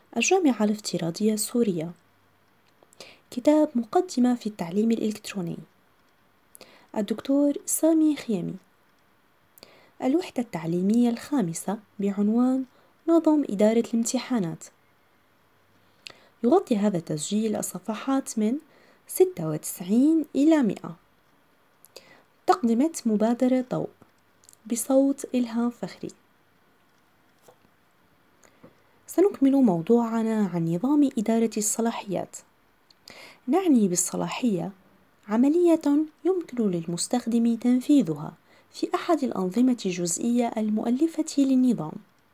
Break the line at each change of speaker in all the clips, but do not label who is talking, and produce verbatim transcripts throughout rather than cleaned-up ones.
الجامعة الافتراضية السورية. كتاب مقدمة في التعليم الإلكتروني. الدكتور سامي خيامي. الوحدة التعليمية الخامسة بعنوان نظم إدارة الامتحانات. يغطي هذا التسجيل الصفحات من ستة وتسعين إلى مئة. تقدمة مبادرة ضوء بصوت إلهام فخري. سنكمل موضوعنا عن نظام إدارة الصلاحيات. نعني بالصلاحية عملية يمكن للمستخدم تنفيذها في أحد الأنظمة الجزئية المؤلفة للنظام.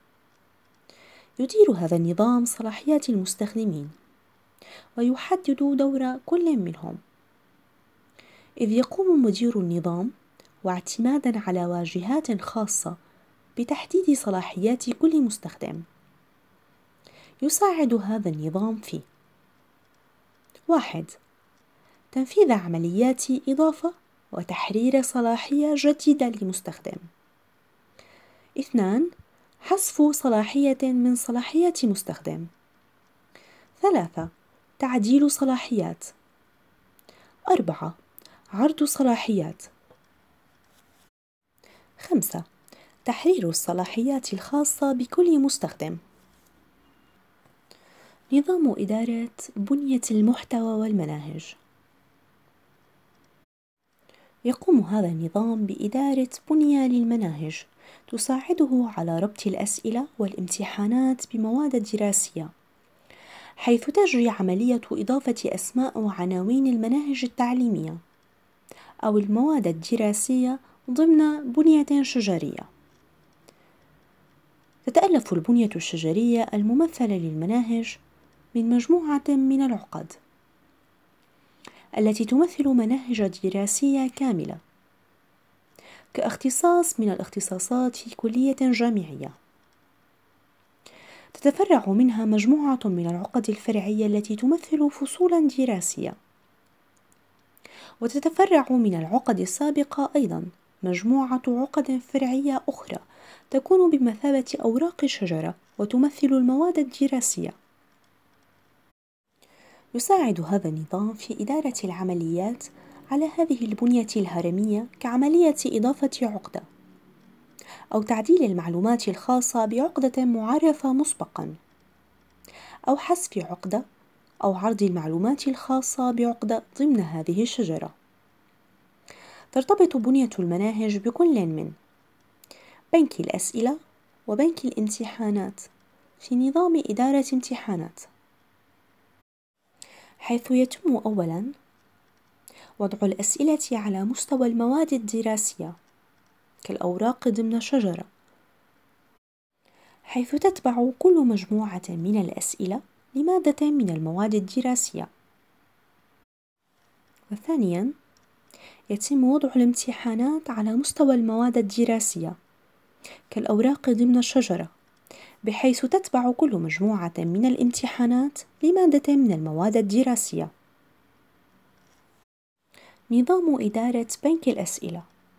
يدير هذا النظام صلاحيات المستخدمين، ويحدد دور كل منهم، إذ يقوم مدير النظام واعتمادًا على واجهات خاصة بتحديد صلاحيات كل مستخدم. يساعد هذا النظام في: واحد. تنفيذ عمليات إضافة وتحرير صلاحية جديدة لمستخدم. اثنان. حذف صلاحية من صلاحيات مستخدم. ثلاثة. تعديل صلاحيات. أربعة. عرض صلاحيات. خمسة. تحرير الصلاحيات الخاصة بكل مستخدم. نظام إدارة بنية المحتوى والمناهج. يقوم هذا النظام بإدارة بنية للمناهج تساعده على ربط الأسئلة والامتحانات بمواد دراسية، حيث تجري عملية إضافة أسماء وعناوين المناهج التعليمية أو المواد الدراسية ضمن بنية شجرية. تتألف البنية الشجرية الممثلة للمناهج من مجموعة من العقد التي تمثل مناهج دراسية كاملة، كاختصاص من الاختصاصات في كلية جامعية. تتفرع منها مجموعة من العقد الفرعية التي تمثل فصولا دراسية، وتتفرع من العقد السابقة أيضا مجموعة عقد فرعية أخرى تكون بمثابة أوراق شجرة وتمثل المواد الدراسية. يساعد هذا النظام في إدارة العمليات على هذه البنية الهرمية كعملية إضافة عقدة، أو تعديل المعلومات الخاصة بعقدة معرفة مسبقاً، أو حذف عقدة، أو عرض المعلومات الخاصة بعقدة ضمن هذه الشجرة. ترتبط بنية المناهج بكل من بنك الأسئلة وبنك الامتحانات في نظام إدارة امتحانات، حيث يتم أولاً وضع الأسئلة على مستوى المواد الدراسية كالأوراق ضمن شجرة، حيث تتبع كل مجموعة من الأسئلة لمادة من المواد الدراسية. وثانياً يتم وضع الامتحانات على مستوى المواد الدراسية كالأوراق ضمن الشجرة، بحيث تتبع كل مجموعة من الامتحانات لمادة من المواد الدراسية. نظام إدارة بنك الأسئلة.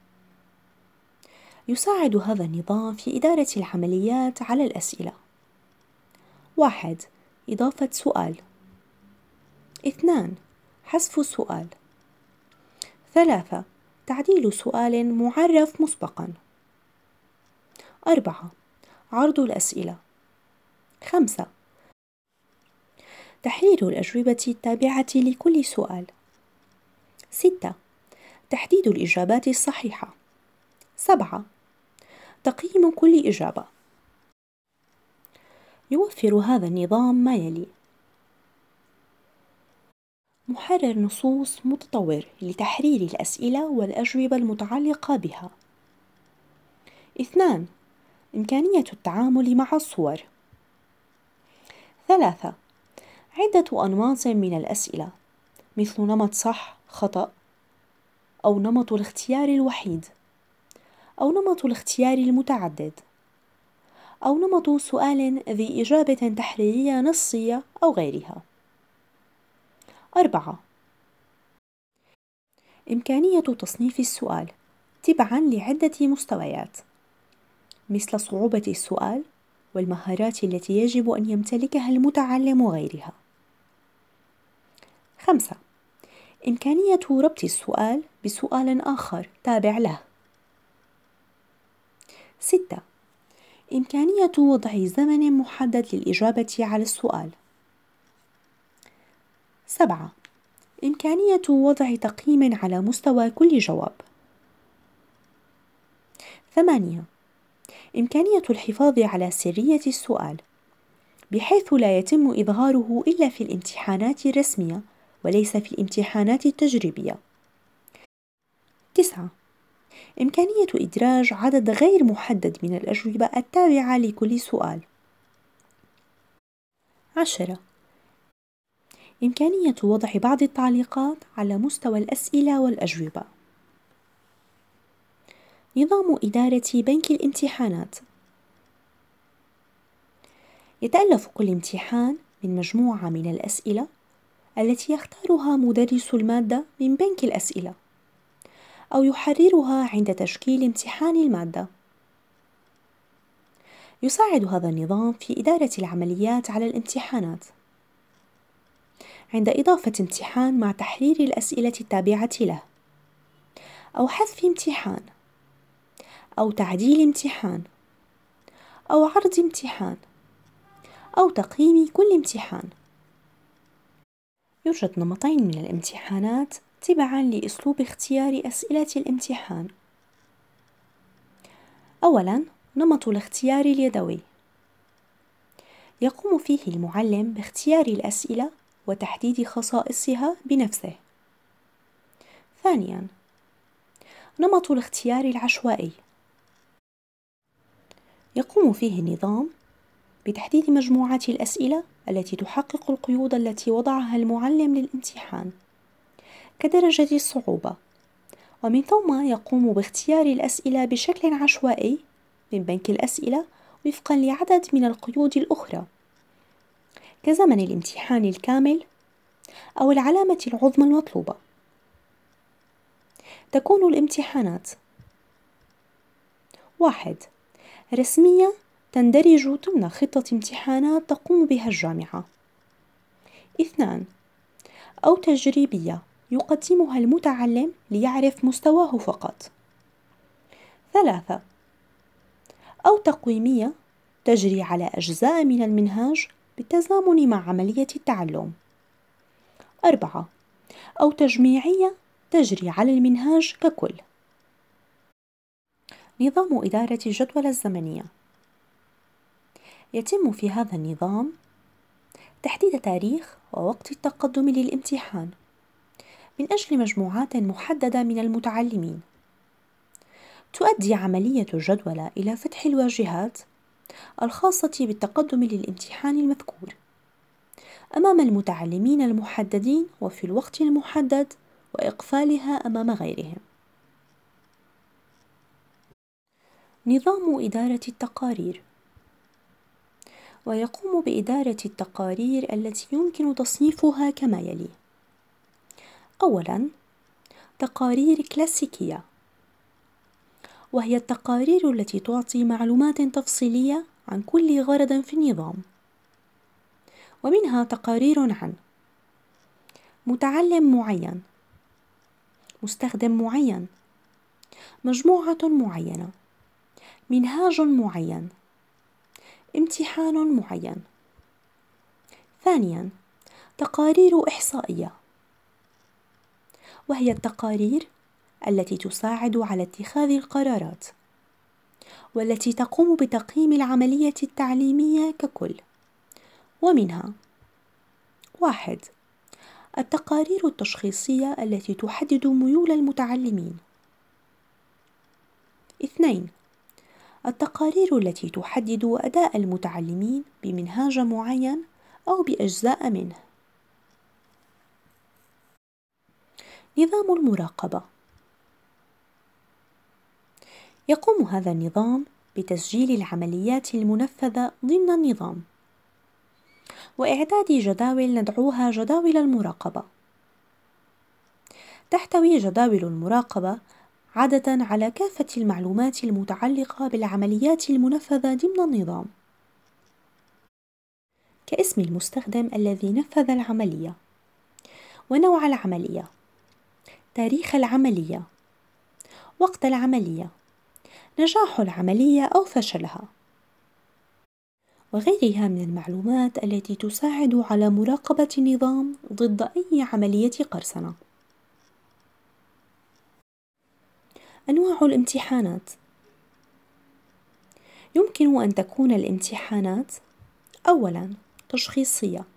يساعد هذا النظام في إدارة العمليات على الأسئلة. واحد. إضافة سؤال. اثنان. حذف سؤال. ثلاثة. تعديل سؤال معرف مسبقاً. أربعة. عرض الأسئلة. خمسة. تحرير الأجوبة التابعة لكل سؤال. ستة. تحديد الإجابات الصحيحة. سبعة. تقييم كل إجابة. يوفر هذا النظام ما يلي: محرر نصوص متطور لتحرير الأسئلة والأجوبة المتعلقة بها. اثنان. إمكانية التعامل مع الصور. ثلاثة. عدة أنماط من الأسئلة، مثل نمط صح خطأ، أو نمط الاختيار الوحيد، أو نمط الاختيار المتعدد، أو نمط سؤال ذي إجابة تحريرية نصية أو غيرها. أربعة. إمكانية تصنيف السؤال تبعاً لعدة مستويات، مثل صعوبة السؤال والمهارات التي يجب أن يمتلكها المتعلم وغيرها. خمسة، إمكانية ربط السؤال بسؤال آخر تابع له. ستة، إمكانية وضع زمن محدد للإجابة على السؤال. سبعة، إمكانية وضع تقييم على مستوى كل جواب. ثمانية، إمكانية الحفاظ على سرية السؤال بحيث لا يتم إظهاره إلا في الامتحانات الرسمية وليس في الامتحانات التجريبية. تسعة، إمكانية إدراج عدد غير محدد من الأجوبة التابعة لكل سؤال. عشرة، إمكانية وضع بعض التعليقات على مستوى الأسئلة والأجوبة. نظام إدارة بنك الامتحانات. يتألف كل امتحان من مجموعة من الأسئلة التي يختارها مدرس المادة من بنك الأسئلة أو يحررها عند تشكيل امتحان المادة. يساعد هذا النظام في إدارة العمليات على الامتحانات عند إضافة امتحان مع تحرير الأسئلة التابعة له، أو حذف امتحان، أو تعديل امتحان، أو عرض امتحان، أو تقييم كل امتحان. يوجد نمطين من الامتحانات تبعاً لأسلوب اختيار أسئلة الامتحان. أولاً، نمط الاختيار اليدوي، يقوم فيه المعلم باختيار الأسئلة وتحديد خصائصها بنفسه. ثانياً، نمط الاختيار العشوائي، يقوم فيه النظام بتحديد مجموعات الأسئلة التي تحقق القيود التي وضعها المعلم للامتحان كدرجة الصعوبة، ومن ثم يقوم باختيار الأسئلة بشكل عشوائي من بنك الأسئلة وفقاً لعدد من القيود الأخرى كزمن الامتحان الكامل أو العلامة العظمى المطلوبة. تكون الامتحانات: واحد، رسمية تندرج ضمن خطة امتحانات تقوم بها الجامعة. اثنان، أو تجريبية يقدمها المتعلم ليعرف مستواه فقط. ثلاثة، أو تقويمية تجري على أجزاء من المنهاج بالتزامن مع عملية التعلم. أربعة، أو تجميعية تجري على المنهاج ككل. نظام إدارة الجدول الزمنية. يتم في هذا النظام تحديد تاريخ ووقت التقدم للامتحان من أجل مجموعات محددة من المتعلمين. تؤدي عملية الجدول إلى فتح الواجهات الخاصة بالتقدم للامتحان المذكور أمام المتعلمين المحددين وفي الوقت المحدد، وإقفالها أمام غيرهم. نظام إدارة التقارير. ويقوم بإدارة التقارير التي يمكن تصنيفها كما يلي: أولاً، تقارير كلاسيكية، وهي التقارير التي تعطي معلومات تفصيلية عن كل غرض في النظام، ومنها تقارير عن متعلم معين، مستخدم معين، مجموعة معينة، منهاج معين، امتحان معين. ثانياً، تقارير إحصائية، وهي التقارير التي تساعد على اتخاذ القرارات والتي تقوم بتقييم العملية التعليمية ككل، ومنها: واحد، التقارير التشخيصية التي تحدد ميول المتعلمين. اثنين، التقارير التي تحدد أداء المتعلمين بمنهاج معين أو بأجزاء منه. نظام المراقبة. يقوم هذا النظام بتسجيل العمليات المنفذة ضمن النظام وإعداد جداول ندعوها جداول المراقبة. تحتوي جداول المراقبة عادة على كافة المعلومات المتعلقة بالعمليات المنفذة ضمن النظام، كاسم المستخدم الذي نفذ العملية، ونوع العملية، تاريخ العملية، وقت العملية، نجاح العملية أو فشلها، وغيرها من المعلومات التي تساعد على مراقبة النظام ضد أي عملية قرصنة. أنواع الامتحانات: يمكن أن تكون الامتحانات: أولاً، تشخيصية.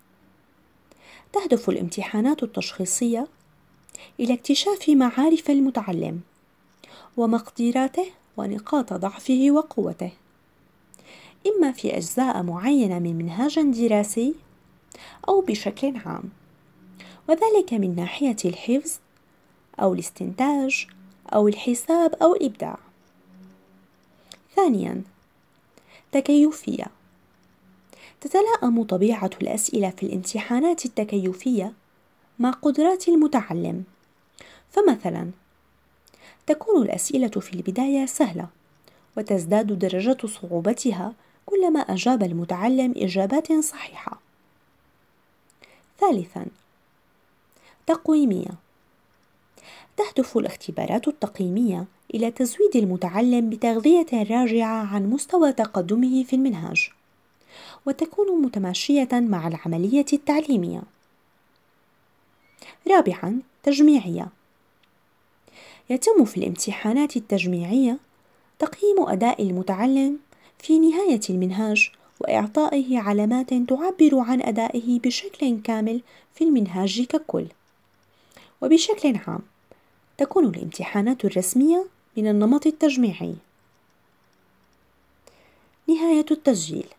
تهدف الامتحانات التشخيصية إلى اكتشاف معارف المتعلم ومقدراته ونقاط ضعفه وقوته، إما في أجزاء معينة من منهاج دراسي أو بشكل عام، وذلك من ناحية الحفظ أو الاستنتاج أو الحساب أو الإبداع. ثانياً، تكيفية. تتلائم طبيعة الأسئلة في الامتحانات التكيفية مع قدرات المتعلم، فمثلاً تكون الأسئلة في البداية سهلة، وتزداد درجة صعوبتها كلما أجاب المتعلم إجابات صحيحة. ثالثاً، تقويمية. تهدف الاختبارات التقييمية إلى تزويد المتعلم بتغذية راجعة عن مستوى تقدمه في المنهاج، وتكون متماشية مع العملية التعليمية. رابعاً، تجميعية. يتم في الامتحانات التجميعية تقييم أداء المتعلم في نهاية المنهاج وإعطائه علامات تعبر عن أدائه بشكل كامل في المنهاج ككل. وبشكل عام تكون الامتحانات الرسمية من النمط التجميعي. نهاية التسجيل.